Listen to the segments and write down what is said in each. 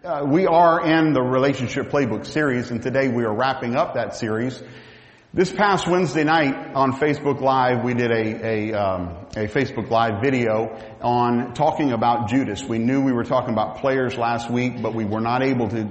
We are in the Relationship Playbook series, and today we are wrapping up that series. This past Wednesday night on Facebook Live, we did a Facebook Live video on talking about Judas. We knew we were talking about players last week, but we were not able to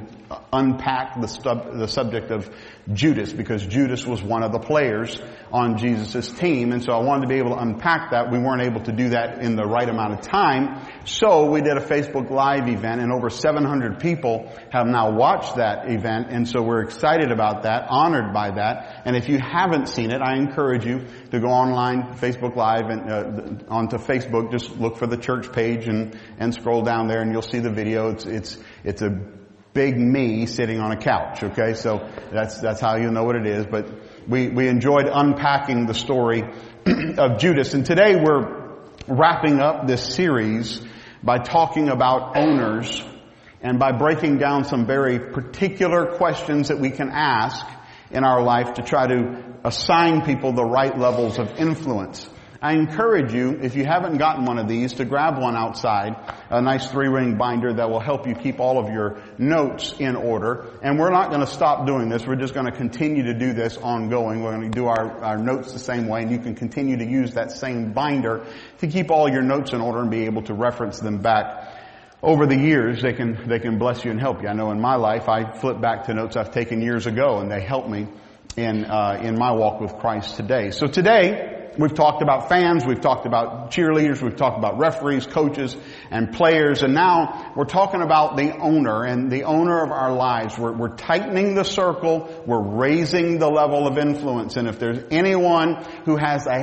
unpack the subject of Judas because Judas was one of the players on Jesus' team. And so I wanted to be able to unpack that. We weren't able to do that in the right amount of time. So we did a Facebook Live event, and over 700 people have now watched that event. And so we're excited about that, honored by that. And if you haven't seen it, I encourage you to go online, Facebook Live, and onto Facebook. Just look for the church page and scroll down there, and you'll see the video. It's a big me sitting on a couch, okay? So that's how you know what it is. But we enjoyed unpacking the story of Judas. And today we're wrapping up this series by talking about owners and by breaking down some very particular questions that we can ask in our life to try to assign people the right levels of influence. I encourage you, if you haven't gotten one of these, to grab one outside, a nice 3-ring binder that will help you keep all of your notes in order. And we're not going to stop doing this. We're just going to continue to do this ongoing. We're going to do our notes the same way, and you can continue to use that same binder to keep all your notes in order and be able to reference them back. Over the years, they can bless you and help you. I know in my life, I flip back to notes I've taken years ago, and they help me in my walk with Christ today. So today, we've talked about fans, we've talked about cheerleaders, we've talked about referees, coaches, and players, and now we're talking about the owner and the owner of our lives. We're tightening the circle, we're raising the level of influence, and if there's anyone who has a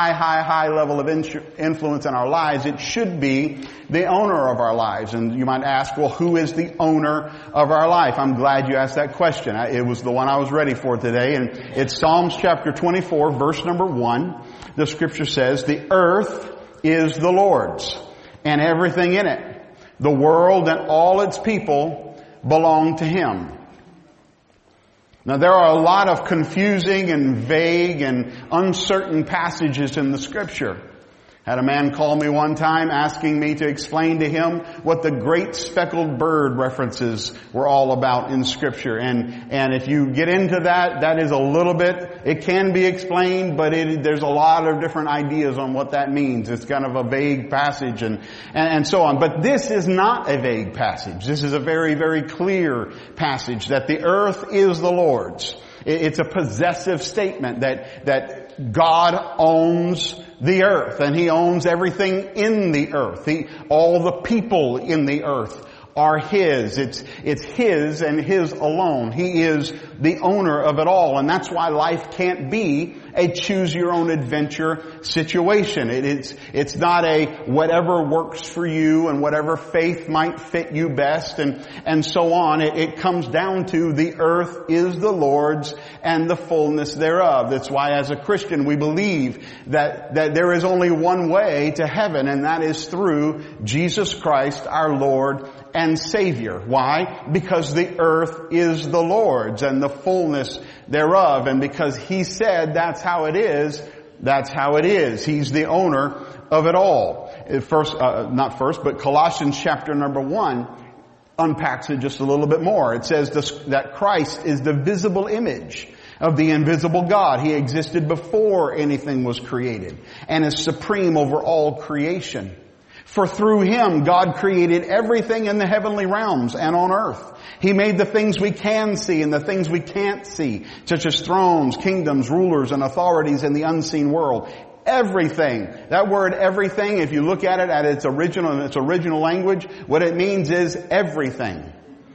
high level of influence in our lives, it should be the owner of our lives. And you might ask, well, who is the owner of our life? I'm glad you asked that question. It was the one I was ready for today, and it's Psalms chapter 24, verse number 1. The scripture says, "The earth is the Lord's, and everything in it. The world and all its people belong to Him." Now there are a lot of confusing and vague and uncertain passages in the scripture. Had a man call me one time asking me to explain to him what the great speckled bird references were all about in Scripture. And if you get into that is a little bit, it can be explained, but there's a lot of different ideas on what that means. It's kind of a vague passage and so on. But this is not a vague passage. This is a very, very clear passage that the earth is the Lord's. It's a possessive statement that God owns the earth, and He owns everything in the earth. All the people in the earth are His. It's His and His alone. He is the owner of it all, and that's why life can't be a choose-your-own-adventure situation. It's not a whatever works for you and whatever faith might fit you best and so on. It comes down to the earth is the Lord's and the fullness thereof. That's why as a Christian we believe that there is only one way to heaven, and that is through Jesus Christ our Lord and Savior. Why? Because the earth is the Lord's and the fullness thereof. And because He said that's how it is, that's how it is. He's the owner of it all. But Colossians chapter number 1 unpacks it just a little bit more. It says that Christ is the visible image of the invisible God. He existed before anything was created and is supreme over all creation. For through Him, God created everything in the heavenly realms and on earth. He made the things we can see and the things we can't see, such as thrones, kingdoms, rulers, and authorities in the unseen world. Everything. That word everything, if you look at it at its original language, what it means is everything.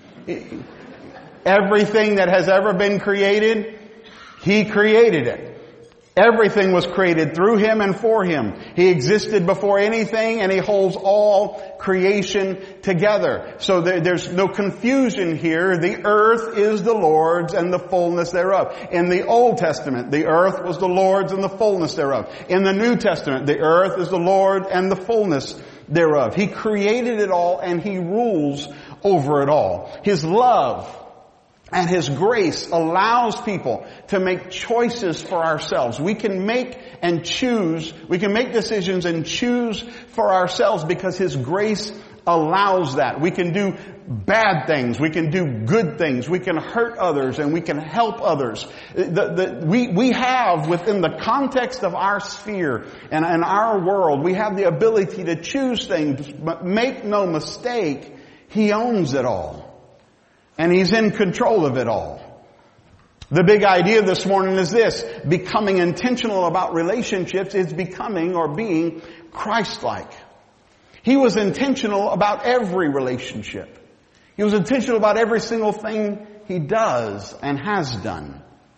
Everything that has ever been created, He created it. Everything was created through Him and for Him. He existed before anything, and He holds all creation together. So there's no confusion here. The earth is the Lord's and the fullness thereof. In the Old Testament, the earth was the Lord's and the fullness thereof. In the New Testament, the earth is the Lord and the fullness thereof. He created it all, and He rules over it all. His love and His grace allows people to make choices for ourselves. We can make and choose. We can make decisions and choose for ourselves because His grace allows that. We can do bad things. We can do good things. We can hurt others and we can help others. We have, within the context of our sphere and our world, we have the ability to choose things, but make no mistake, He owns it all. And He's in control of it all. The big idea this morning is this: becoming intentional about relationships is becoming or being Christ-like. He was intentional about every relationship. He was intentional about every single thing He does and has done.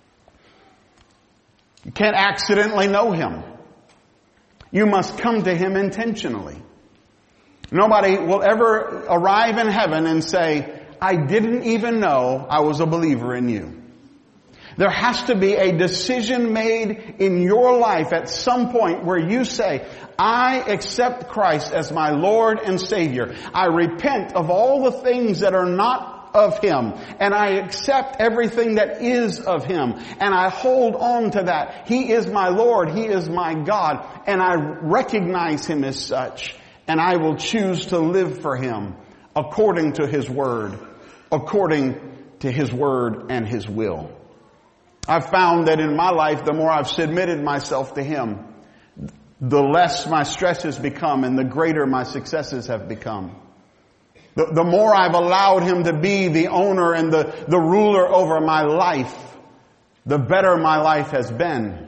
You can't accidentally know Him. You must come to Him intentionally. Nobody will ever arrive in heaven and say, I didn't even know I was a believer in you. There has to be a decision made in your life at some point where you say, I accept Christ as my Lord and Savior. I repent of all the things that are not of Him, and I accept everything that is of Him, and I hold on to that. He is my Lord. He is my God, and I recognize Him as such, and I will choose to live for Him according to His Word, according to His Word and His will. I've found that in my life, the more I've submitted myself to Him, the less my stresses become and the greater my successes have become. The more I've allowed Him to be the owner and the ruler over my life, the better my life has been.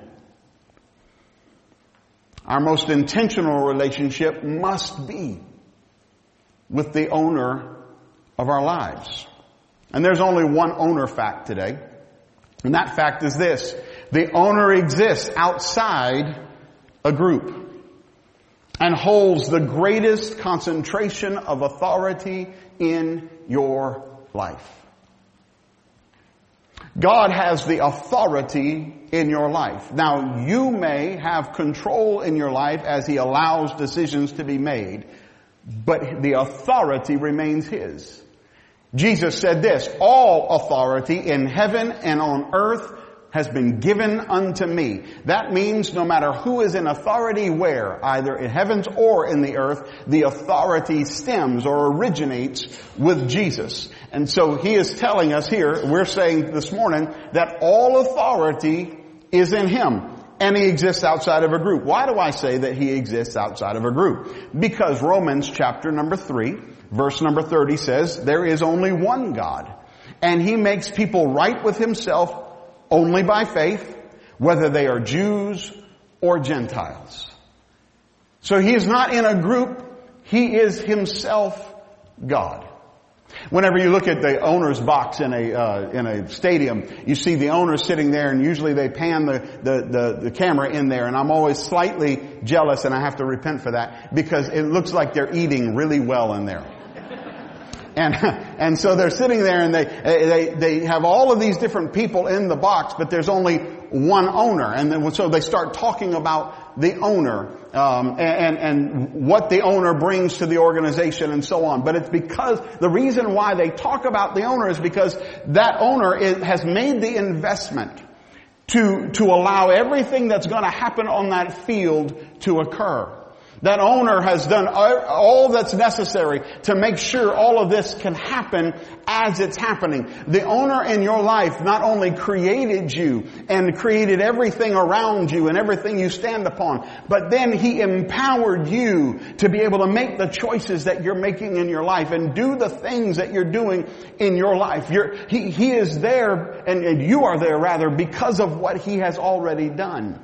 Our most intentional relationship must be with the owner of our lives. And there's only one owner fact today. And that fact is this: the owner exists outside a group and holds the greatest concentration of authority in your life. God has the authority in your life. Now, you may have control in your life as He allows decisions to be made, but the authority remains His. Jesus said this: all authority in heaven and on earth has been given unto me. That means no matter who is in authority where, either in heavens or in the earth, the authority stems or originates with Jesus. And so He is telling us here, we're saying this morning, that all authority is in Him. And He exists outside of a group. Why do I say that He exists outside of a group? Because Romans chapter number 3, verse number 30 says, there is only one God, and He makes people right with Himself only by faith, whether they are Jews or Gentiles. So He is not in a group. He is Himself God. Whenever you look at the owner's box in a stadium, you see the owner sitting there, and usually they pan the camera in there, and I'm always slightly jealous, and I have to repent for that, because it looks like they're eating really well in there. And so they're sitting there, and they have all of these different people in the box, but there's only one owner. And then so they start talking about the owner, and what the owner brings to the organization and so on. But it's because the reason why they talk about the owner is because that owner has made the investment to allow everything that's going to happen on that field to occur. That owner has done all that's necessary to make sure all of this can happen as it's happening. The owner in your life not only created you and created everything around you and everything you stand upon, but then He empowered you to be able to make the choices that you're making in your life and do the things that you're doing in your life. He is there, and you are there rather, because of what He has already done.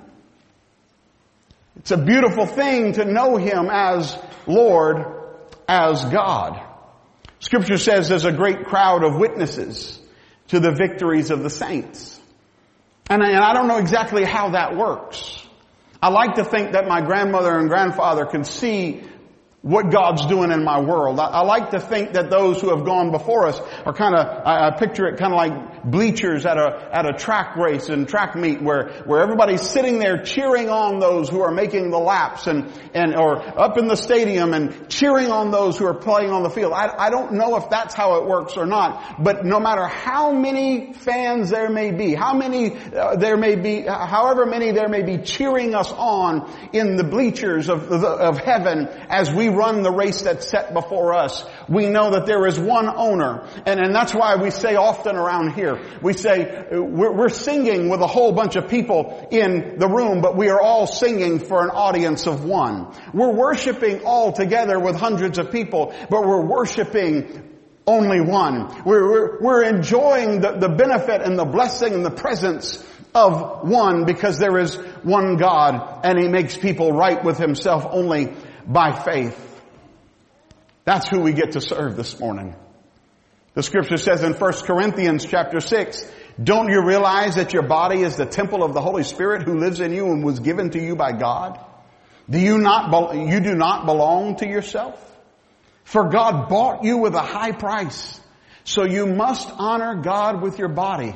It's a beautiful thing to know Him as Lord, as God. Scripture says there's a great crowd of witnesses to the victories of the saints. And I don't know exactly how that works. I like to think that my grandmother and grandfather can see what God's doing in my world. I like to think that those who have gone before us are I picture it kind of like bleachers at a track race and track meet where everybody's sitting there cheering on those who are making the laps or up in the stadium and cheering on those who are playing on the field. I don't know if that's how it works or not, but no matter how many fans there may be, however many there may be cheering us on in the bleachers of heaven as we run the race that's set before us. We know that there is one owner. And that's why we say often around here, we say we're singing with a whole bunch of people in the room, but we are all singing for an audience of one. We're worshiping all together with hundreds of people, but we're worshiping only one. We're enjoying the benefit and the blessing and the presence of one because there is one God and He makes people right with Himself only by faith. That's who we get to serve this morning. The scripture says in 1 Corinthians chapter 6, don't you realize that your body is the temple of the Holy Spirit who lives in you and was given to you by God? You do not belong to yourself? For God bought you with a high price. So you must honor God with your body.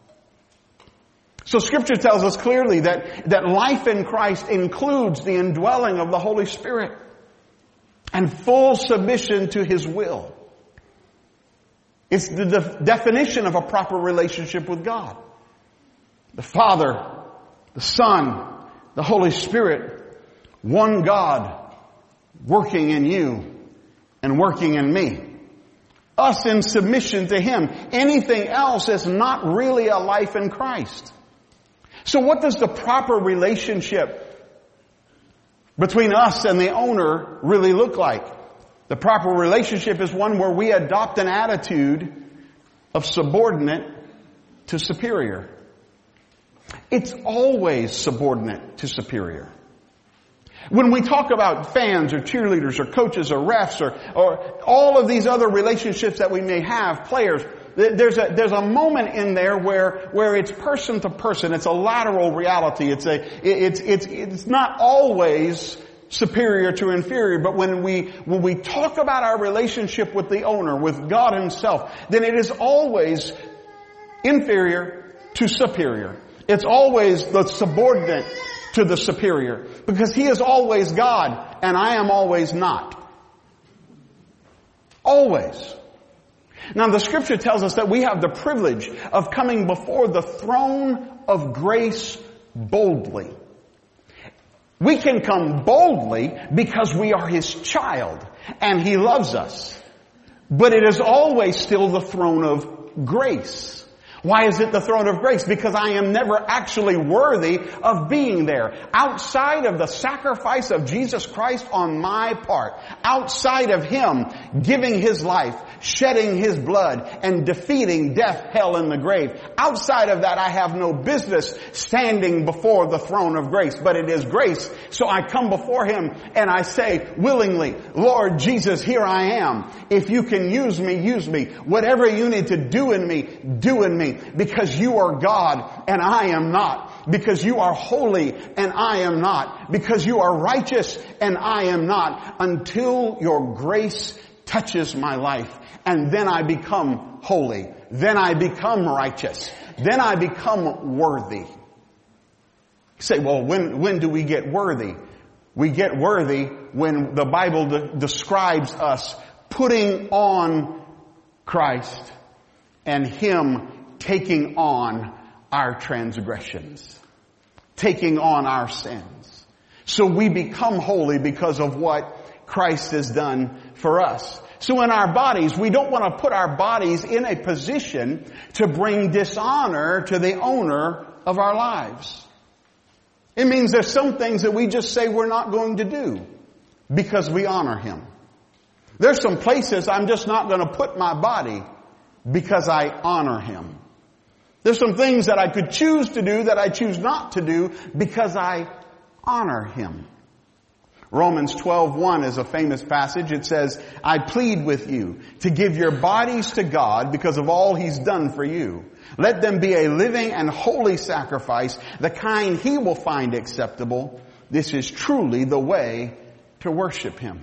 So Scripture tells us clearly that life in Christ includes the indwelling of the Holy Spirit and full submission to His will. It's the definition of a proper relationship with God. The Father, the Son, the Holy Spirit, one God working in you and working in me. Us in submission to Him. Anything else is not really a life in Christ. So what does the proper relationship between us and the owner really look like? The proper relationship is one where we adopt an attitude of subordinate to superior. It's always subordinate to superior. When we talk about fans or cheerleaders or coaches or refs or all of these other relationships that we may have, players, there's a moment in there where it's person to person. It's a lateral reality. It's not always superior to inferior, but when we talk about our relationship with the owner, with God Himself, then it is always inferior to superior. It's always the subordinate to the superior, because He is always God and I am always not. Always. Now the scripture tells us that we have the privilege of coming before the throne of grace boldly. We can come boldly because we are His child and He loves us. But it is always still the throne of grace. Why is it the throne of grace? Because I am never actually worthy of being there. Outside of the sacrifice of Jesus Christ on my part, outside of Him giving His life, shedding His blood, and defeating death, hell, and the grave, outside of that I have no business standing before the throne of grace. But it is grace, so I come before Him and I say willingly, Lord Jesus, here I am. If you can use me, use me. Whatever you need to do in me, do in me. Because you are God and I am not. Because you are holy and I am not. Because you are righteous and I am not. Until your grace touches my life. And then I become holy. Then I become righteous. Then I become worthy. You say, well, when do we get worthy? We get worthy when the Bible describes us putting on Christ and Him taking on our transgressions, taking on our sins. So we become holy because of what Christ has done for us. So in our bodies, we don't want to put our bodies in a position to bring dishonor to the owner of our lives. It means there's some things that we just say we're not going to do because we honor Him. There's some places I'm just not going to put my body because I honor Him. There's some things that I could choose to do that I choose not to do because I honor Him. Romans 12:1 is a famous passage. It says, I plead with you to give your bodies to God because of all He's done for you. Let them be a living and holy sacrifice, the kind He will find acceptable. This is truly the way to worship Him.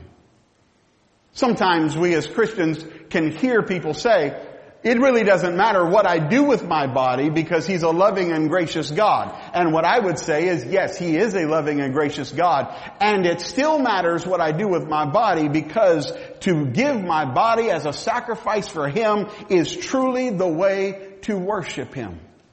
Sometimes we as Christians can hear people say, it really doesn't matter what I do with my body because He's a loving and gracious God. And what I would say is, yes, He is a loving and gracious God. And it still matters what I do with my body because to give my body as a sacrifice for Him is truly the way to worship Him.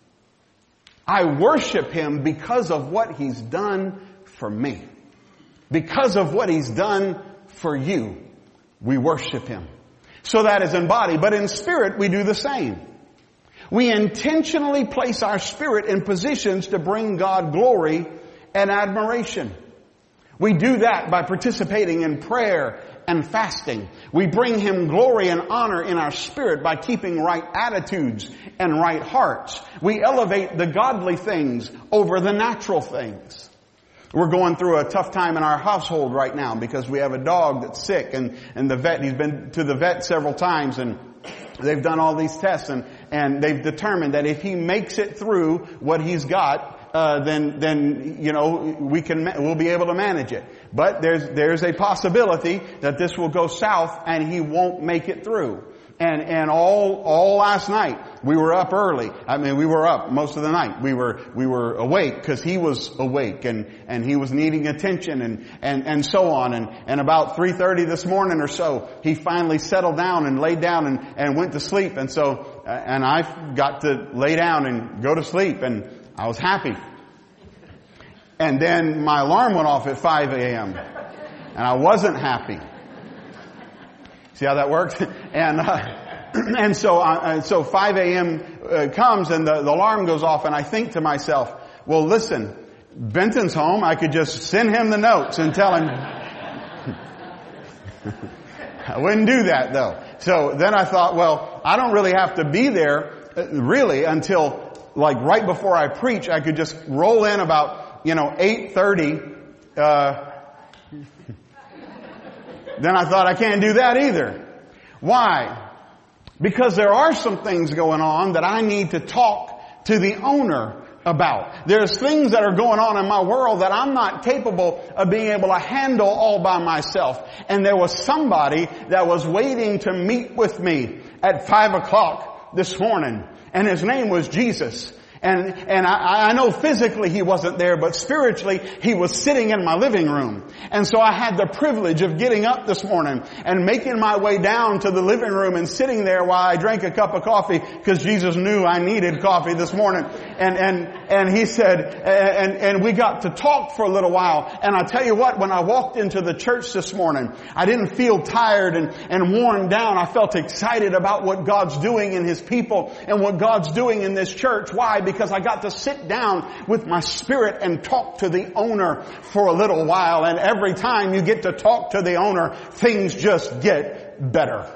I worship Him because of what He's done for me. Because of what He's done for you, we worship Him. So that is in body, but in spirit we do the same. We intentionally place our spirit in positions to bring God glory and admiration. We do that by participating in prayer and fasting. We bring Him glory and honor in our spirit by keeping right attitudes and right hearts. We elevate the godly things over the natural things. We're going through a tough time in our household right now because we have a dog that's sick and he's been to the vet several times and they've done all these tests and they've determined that if he makes it through what he's got, then we'll be able to manage it. But there's a possibility that this will go south and he won't make it through. And all last night we were up early. I mean, we were up most of the night. We were awake because he was awake and he was needing attention and so on. And about 3:30 this morning or so, he finally settled down and laid down and went to sleep. And so, and I got to lay down and go to sleep and I was happy. And then my alarm went off at 5 a.m. and I wasn't happy. See how that works? And so 5 a.m. comes and the alarm goes off and I think to myself, well, listen, Benton's home. I could just send him the notes and tell him. I wouldn't do that though. So then I thought, well, I don't really have to be there really until like right before I preach. I could just roll in about, 8:30. Then I thought I can't do that either. Why? Because there are some things going on that I need to talk to the owner about. There's things that are going on in my world that I'm not capable of being able to handle all by myself. And there was somebody that was waiting to meet with me at 5 o'clock this morning. And his name was Jesus. And I know physically he wasn't there, but spiritually he was sitting in my living room. And so I had the privilege of getting up this morning and making my way down to the living room and sitting there while I drank a cup of coffee because Jesus knew I needed coffee this morning. And he said, and we got to talk for a little while. And I tell you what, when I walked into the church this morning, I didn't feel tired and worn down. I felt excited about what God's doing in His people and what God's doing in this church. Why? Because I got to sit down with my spirit and talk to the owner for a little while. And every time you get to talk to the owner, things just get better.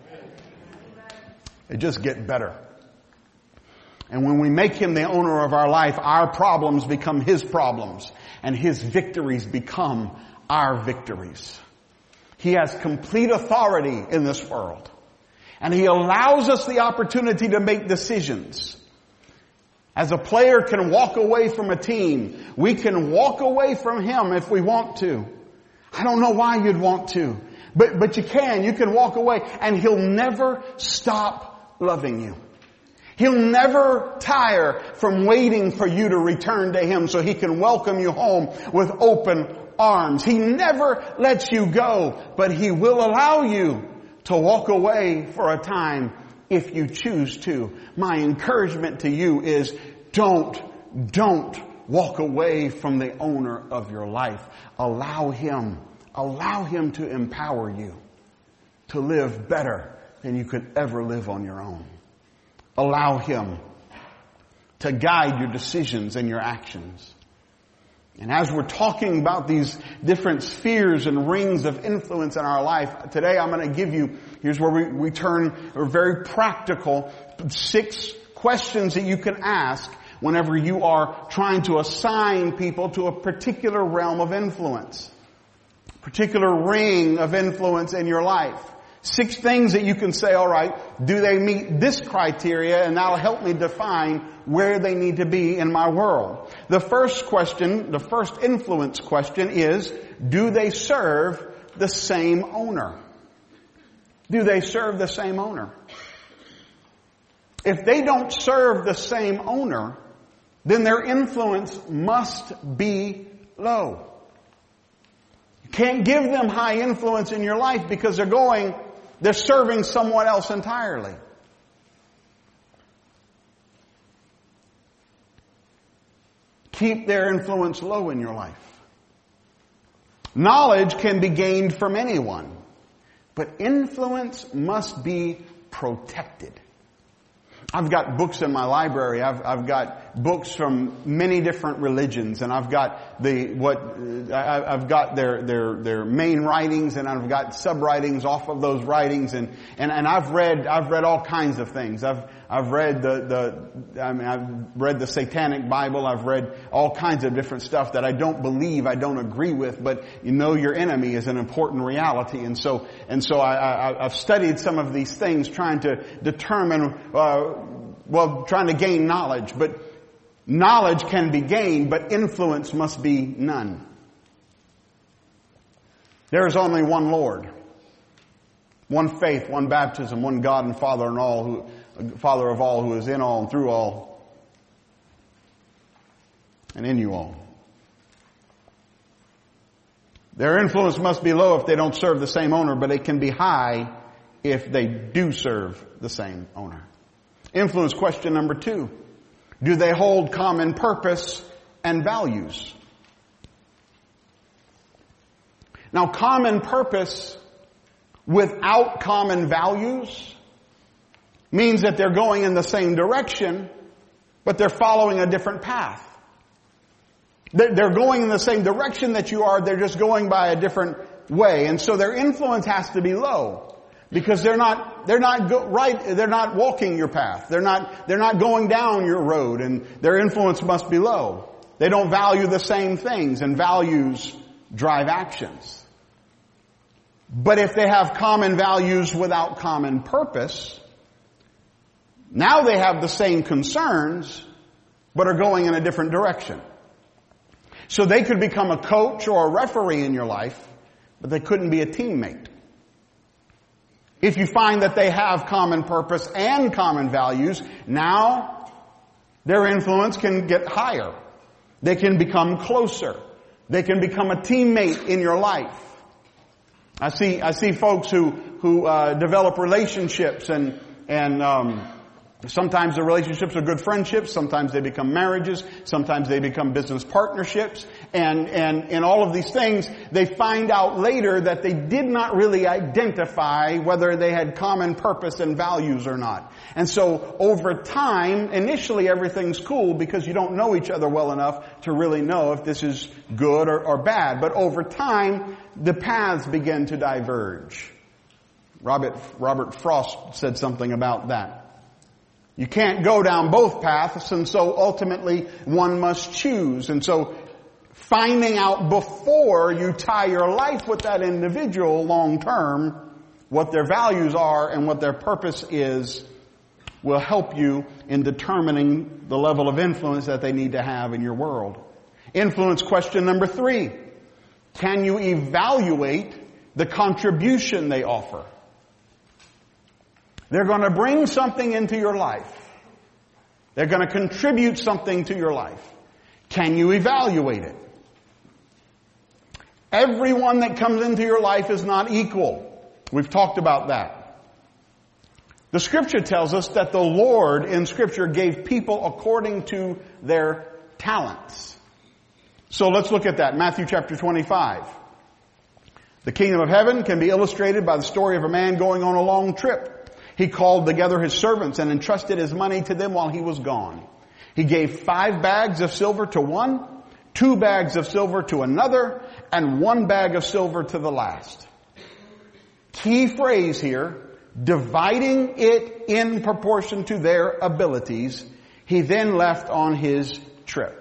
They just get better. And when we make Him the owner of our life, our problems become His problems. And His victories become our victories. He has complete authority in this world. And He allows us the opportunity to make decisions. As a player can walk away from a team, we can walk away from Him if we want to. I don't know why you'd want to, but you can. You can walk away and He'll never stop loving you. He'll never tire from waiting for you to return to Him so He can welcome you home with open arms. He never lets you go, but He will allow you to walk away for a time if you choose to. My encouragement to you is don't walk away from the owner of your life. Allow Him to empower you to live better than you could ever live on your own. Allow Him to guide your decisions and your actions. And as we're talking about these different spheres and rings of influence in our life, today I'm going to give you, here's where we turn a very practical 6 questions that you can ask whenever you are trying to assign people to a particular realm of influence, particular ring of influence in your life. 6 things that you can say, all right, do they meet this criteria? And that'll help me define where they need to be in my world. The first question, the first influence question is, do they serve the same owner? Do they serve the same owner? If they don't serve the same owner, then their influence must be low. You can't give them high influence in your life because they're serving someone else entirely. Keep their influence low in your life. Knowledge can be gained from anyone, but influence must be protected. I've got books in my library. I've got books from many different religions, and I've got I've got their main writings, and I've got sub writings off of those writings, and I've read all kinds of things. I've read I've read the Satanic Bible. I've read all kinds of different stuff that I don't believe, I don't agree with, but you know your enemy is an important reality, and so I've studied some of these things, trying to determine, trying to gain knowledge. But knowledge can be gained, but influence must be none. There is only one Lord, one faith, one baptism, one God and Father of all, who is in all and through all and in you all. Their influence must be low if they don't serve the same owner, but it can be high if they do serve the same owner. Influence question number 2. Do they hold common purpose and values? Now, common purpose without common values means that they're going in the same direction, but they're following a different path. They're going in the same direction that you are, they're just going by a different way. And so their influence has to be low, because they're not walking your path. They're not going down your road, and their influence must be low. They don't value the same things, and values drive actions. But if they have common values without common purpose, now they have the same concerns, but are going in a different direction. So they could become a coach or a referee in your life, but they couldn't be a teammate. If you find that they have common purpose and common values, now their influence can get higher. They can become closer. They can become a teammate in your life. I see folks who develop relationships, and sometimes the relationships are good friendships, sometimes they become marriages, sometimes they become business partnerships, and in all of these things, they find out later that they did not really identify whether they had common purpose and values or not. And so over time, initially everything's cool because you don't know each other well enough to really know if this is good or bad. But over time, the paths begin to diverge. Robert Frost said something about that. You can't go down both paths, and so ultimately one must choose. And so finding out before you tie your life with that individual long term what their values are and what their purpose is will help you in determining the level of influence that they need to have in your world. Influence question number 3. Can you evaluate the contribution they offer? They're going to bring something into your life. They're going to contribute something to your life. Can you evaluate it? Everyone that comes into your life is not equal. We've talked about that. The Scripture tells us that the Lord in Scripture gave people according to their talents. So let's look at that. Matthew chapter 25. The kingdom of heaven can be illustrated by the story of a man going on a long trip. He called together his servants and entrusted his money to them while he was gone. He gave 5 bags of silver to one, 2 bags of silver to another, and 1 bag of silver to the last. Key phrase here, dividing it in proportion to their abilities. He then left on his trip.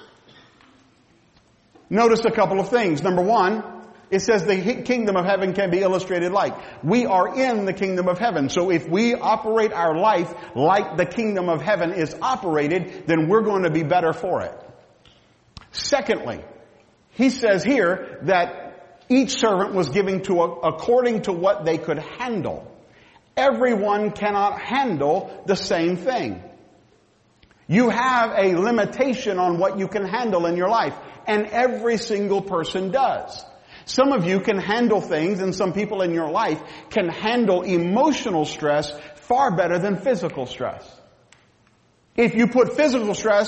Notice a couple of things. Number 1, it says the kingdom of heaven can be illustrated like. We are in the kingdom of heaven. So if we operate our life like the kingdom of heaven is operated, then we're going to be better for it. Secondly, he says here that each servant was given according to what they could handle. Everyone cannot handle the same thing. You have a limitation on what you can handle in your life, and every single person does. Some of you can handle things, and some people in your life can handle emotional stress far better than physical stress. If you put physical stress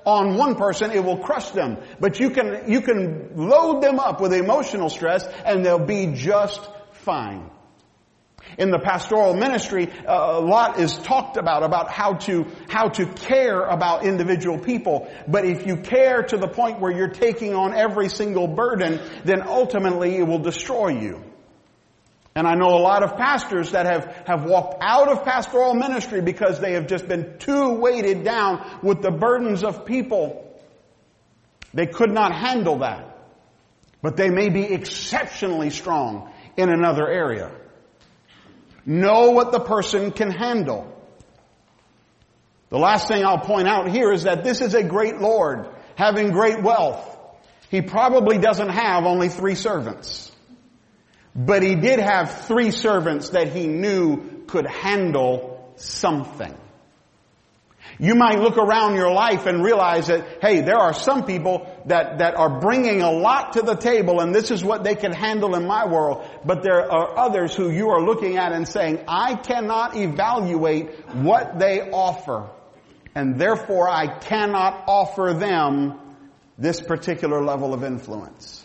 on one person, it will crush them. But you can load them up with emotional stress and they'll be just fine. In the pastoral ministry, a lot is talked about how to care about individual people. But if you care to the point where you're taking on every single burden, then ultimately it will destroy you. And I know a lot of pastors that have walked out of pastoral ministry because they have just been too weighted down with the burdens of people. They could not handle that. But they may be exceptionally strong in another area. Know what the person can handle. The last thing I'll point out here is that this is a great Lord having great wealth. He probably doesn't have only 3 servants. But he did have 3 servants that he knew could handle something. You might look around your life and realize that, hey, there are some people that are bringing a lot to the table and this is what they can handle in my world. But there are others who you are looking at and saying, I cannot evaluate what they offer. And therefore I cannot offer them this particular level of influence.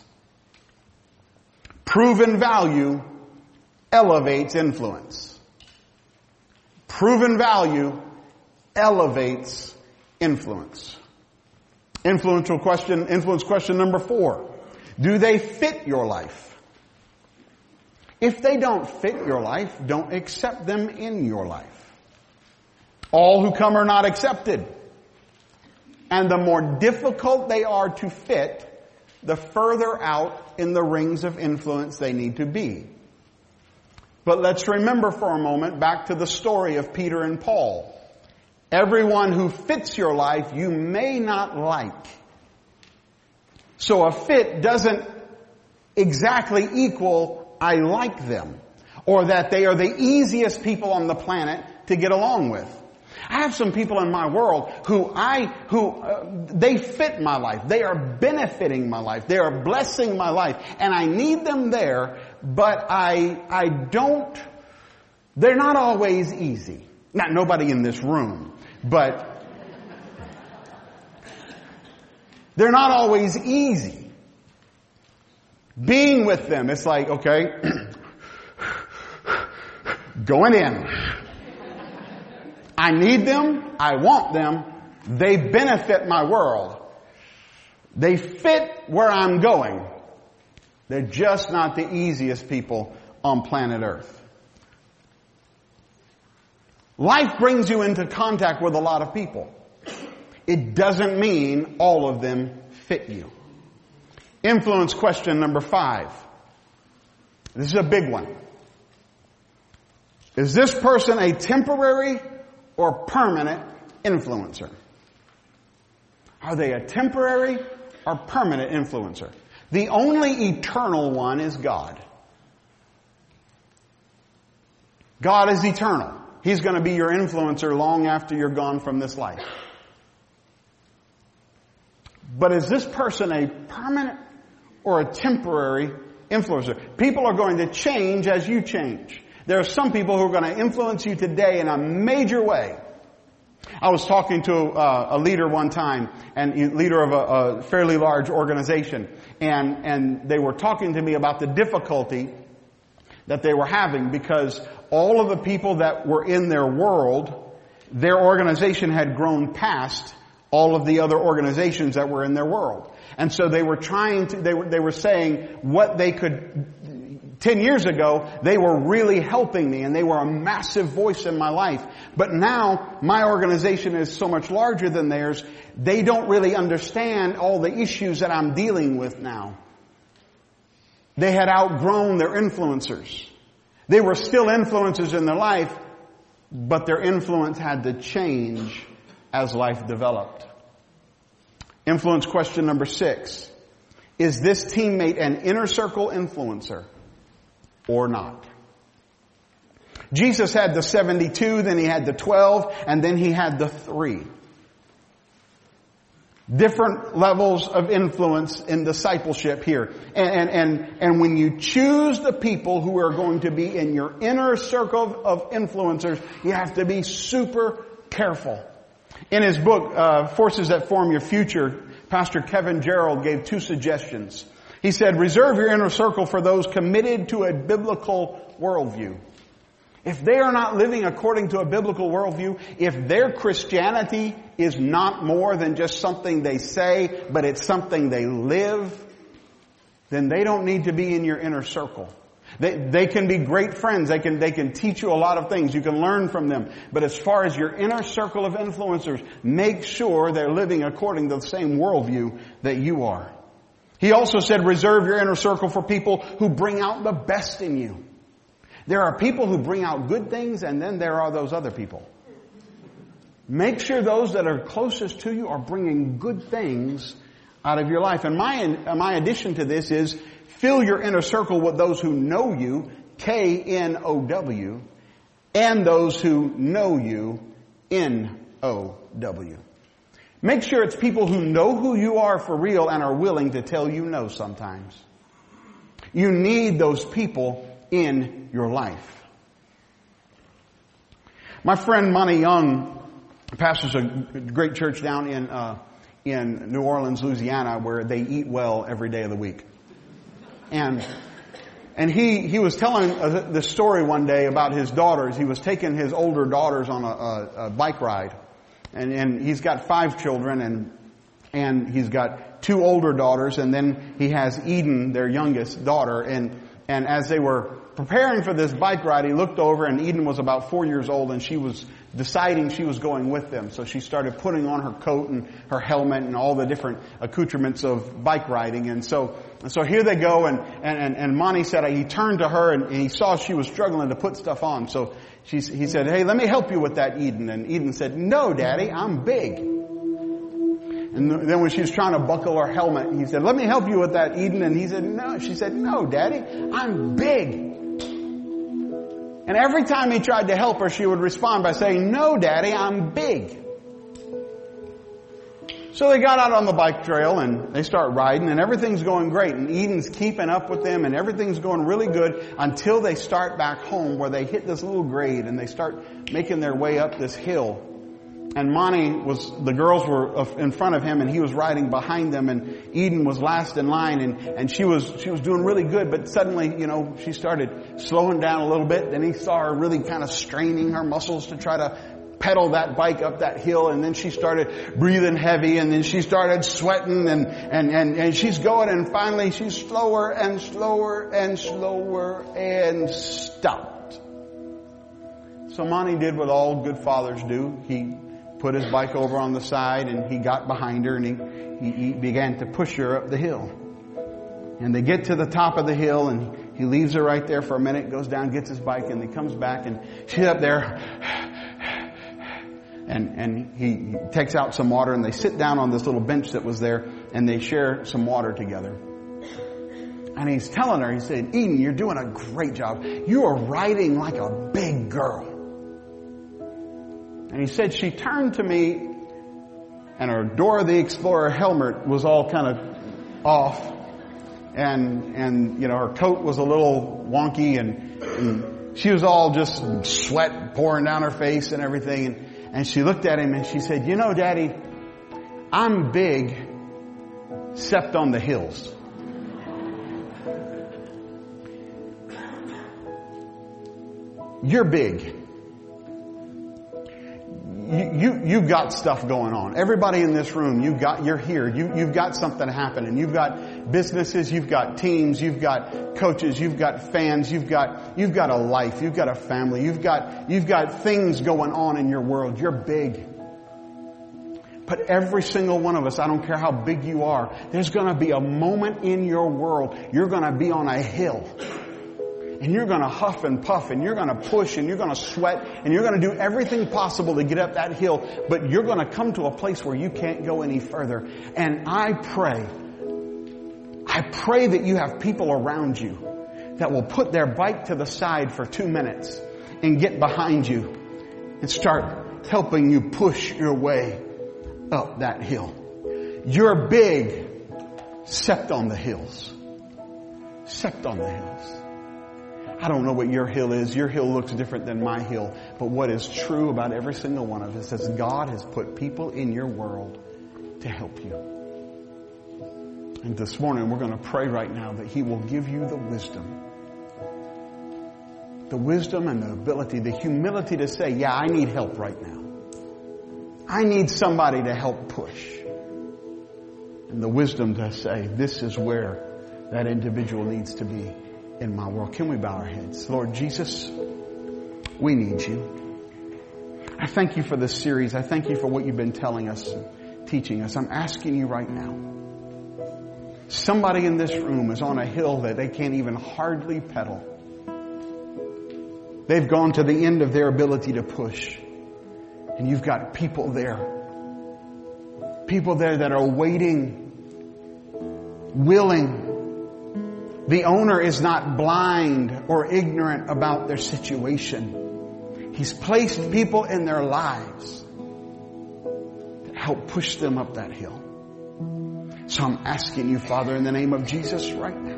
Proven value elevates influence. Proven value elevates influence. Influence question number 4. Do they fit your life? If they don't fit your life, don't accept them in your life. All who come are not accepted. And the more difficult they are to fit, the further out in the rings of influence they need to be. But let's remember for a moment back to the story of Peter and Paul. Everyone who fits your life you may not like. So a fit doesn't exactly equal I like them, or that they are the easiest people on the planet to get along with. I have some people in my world who they fit my life. They are benefiting my life. They are blessing my life. And I need them there, but they're not always easy. Not nobody in this room, but they're not always easy. Being with them, it's like, okay, going in. I need them. I want them. They benefit my world. They fit where I'm going. They're just not the easiest people on planet Earth. Life brings you into contact with a lot of people. It doesn't mean all of them fit you. Influence question number 5. This is a big one. Is this person a temporary or permanent influencer? Are they a temporary or permanent influencer? The only eternal one is God. God is eternal. He's going to be your influencer long after you're gone from this life. But is this person a permanent or a temporary influencer? People are going to change as you change. There are some people who are going to influence you today in a major way. I was talking to a leader one time, and leader of a fairly large organization, and they were talking to me about the difficulty that they were having because all of the people that were in their world, their organization had grown past all of the other organizations that were in their world. And so they were they were saying what they could. 10 years ago, they were really helping me and they were a massive voice in my life. But now, my organization is so much larger than theirs, they don't really understand all the issues that I'm dealing with now. They had outgrown their influencers. They were still influencers in their life, but their influence had to change as life developed. Influence question number 6. Is this teammate an inner circle influencer or not? Jesus had the 72, then he had the 12, and then he had the 3. Different levels of influence in discipleship here. And when you choose the people who are going to be in your inner circle of influencers, you have to be super careful. In his book, Forces That Form Your Future, Pastor Kevin Gerald gave 2 suggestions. He said, reserve your inner circle for those committed to a biblical worldview. If they are not living according to a biblical worldview, if their Christianity is not more than just something they say, but it's something they live, then they don't need to be in your inner circle. They can be great friends. They can teach you a lot of things. You can learn from them. But as far as your inner circle of influencers, make sure they're living according to the same worldview that you are. He also said, reserve your inner circle for people who bring out the best in you. There are people who bring out good things, and then there are those other people. Make sure those that are closest to you are bringing good things out of your life. And my addition to this is, fill your inner circle with those who know you, K-N-O-W, and those who know you, N-O-W. Make sure it's people who know who you are for real and are willing to tell you no sometimes. You need those people in your life. My friend Monty Young pastors a great church down in New Orleans, Louisiana, where they eat well every day of the week. And he was telling this story one day about his daughters. He was taking his older daughters on a bike ride. And he's got 5 children, and he's got 2 older daughters, and then he has Eden, their youngest daughter. And as they were preparing for this bike ride, he looked over, and Eden was about 4 years old, and she was deciding she was going with them. So she started putting on her coat and her helmet and all the different accoutrements of bike riding. And so here they go, and Monty said he turned to her, and he saw she was struggling to put stuff on. So he said, hey, let me help you with that, Eden. And Eden said, no, Daddy, I'm big. And then when she was trying to buckle her helmet, he said, let me help you with that, Eden. And he said, no. She said, no, Daddy, I'm big. And every time he tried to help her, she would respond by saying, no, Daddy, I'm big. So they got out on the bike trail and they start riding, and everything's going great. And Eden's keeping up with them, and everything's going really good until they start back home, where they hit this little grade and they start making their way up this hill. And the girls were in front of him, and he was riding behind them, and Eden was last in line, and she was doing really good, but suddenly, she started slowing down a little bit. Then he saw her really kind of straining her muscles to try to pedal that bike up that hill, and then she started breathing heavy, and then she started sweating, and she's going, and finally she's slower and slower and slower and stopped. So Monty did what all good fathers do. He put his bike over on the side, and he got behind her, and he began to push her up the hill. And they get to the top of the hill, and he leaves her right there for a minute, goes down, gets his bike, and he comes back, and she's up there. And he takes out some water, and they sit down on this little bench that was there, and they share some water together. And he's telling her, he said, Eden, you're doing a great job. You are riding like a big girl. And he said, she turned to me, and her Dora the Explorer helmet was all kind of off. And her coat was a little wonky, and she was all just sweat pouring down her face and everything. And she looked at him and she said, Daddy, I'm big, except on the hills. You're big. You've got stuff going on. Everybody in this room, you're here. You've got something happening. You've got businesses, you've got teams, you've got coaches, you've got fans, you've got a life, you've got a family, you've got things going on in your world. You're big. But every single one of us, I don't care how big you are, there's going to be a moment in your world you're going to be on a hill. And you're going to huff and puff, and you're going to push, and you're going to sweat, and you're going to do everything possible to get up that hill. But you're going to come to a place where you can't go any further. And I pray that you have people around you that will put their bike to the side for 2 minutes and get behind you and start helping you push your way up that hill. You're big, except on the hills. Except on the hills. I don't know what your hill is. Your hill looks different than my hill. But what is true about every single one of us is God has put people in your world to help you. And this morning we're going to pray right now that He will give you the wisdom. The wisdom and the ability, the humility to say, yeah, I need help right now. I need somebody to help push. And the wisdom to say, this is where that individual needs to be in my world. Can we bow our heads? Lord Jesus, we need you. I thank you for this series. I thank you for what you've been telling us and teaching us. I'm asking you right now. Somebody in this room is on a hill that they can't even hardly pedal. They've gone to the end of their ability to push. And you've got people there. People there that are waiting, willing. The owner is not blind or ignorant about their situation. He's placed people in their lives to help push them up that hill. So I'm asking you, Father, in the name of Jesus right now,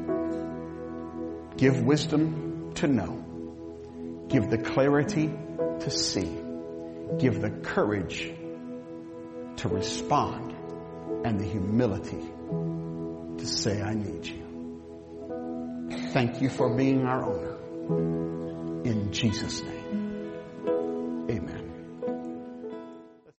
give wisdom to know. Give the clarity to see. Give the courage to respond and the humility to say, I need you. Thank you for being our owner. In Jesus' name, amen.